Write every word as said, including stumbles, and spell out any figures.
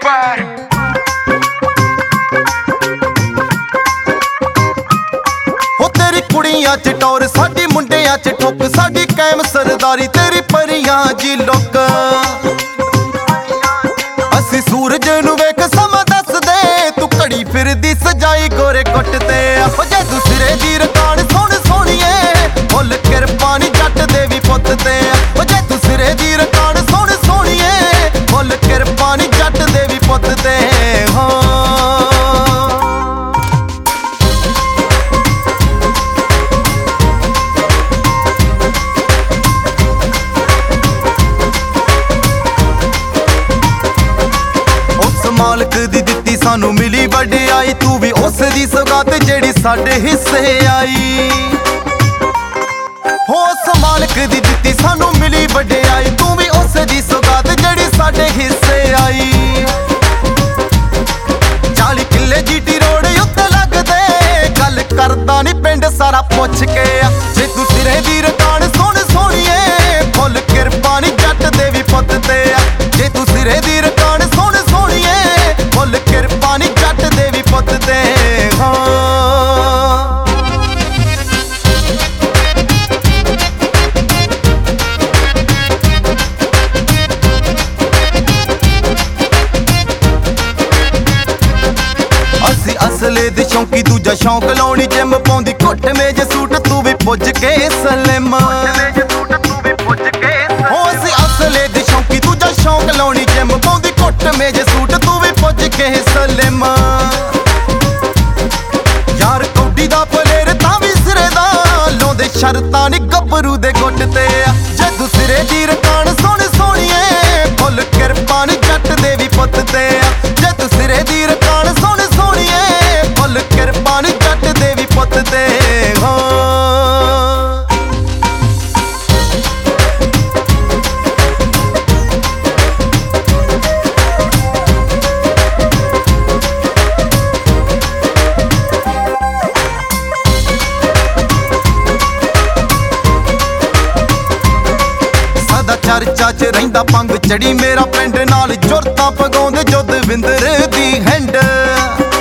Everybody. हो तेरी कुड़ियां च टौर साडी मुंडियां च ठोक साडी कायम सरदारी तेरी परियां जी लोक असी सूरज नू वेख समा दस दे तू घड़ी फिरदी सजाई गोरे गुट ते हो जे तू सिरे दी रकान सोहण सोहणीए फुल किरपा नी जट दे वी पुੱਤ ते हो जे तू सिरे दी रकान सोहण सोहणीए फुल किरपा नी जट दे वी पुੱਤ ते हो मालक दी दित्ती सानू मिली वड्याई तू भी उस दी सौगात जेड़ी साडे हिस्से आई हो उस मालक दी दित्ती सानू मिली वड्याई तू भी उस दी सौगात जेड़ी साडे हिस्से आई चाली किले जीटी रोड उत्ते लगदे गल करदा नी पिंड सारा पुछ के जे तू सिरे दी रकान सोहण सोहणीए फुल किरपा नी जट दे वी पुੱਤ ते जे तू सिरे दी रकान सोहण सोहणीए फुल किरपा नी जट दे वी पुੱਤ ते असी असले दे शौकी दूजा शौक लाउणी जिम पाउंदी घुट मेज सूट तू भी पुज के सलिम हो असी असले दे शौकी दूजा शौक लाउणी जिम पाउंदी घुट मेज सूट तू भी पुज के सलिम यार कौडी दा पलेर तां भी सिरे दा लाउंदे शर्तां नी गब्बरू दे गुट ते जे तू सिरे दी रकान सोहण सोहणीए फुल किरपा नी जट दे वी पुੱਤ ते जे तू सिरे दी रकान सोहण सोहणीए फुल किरपा नी जट दे वी पुੱਤ ते हो चर्चा च रहिंदा पंग चढ़ी मेरा पिंड नाल जुरतां पगाउंदे जुद्ध विंदर दी हैंड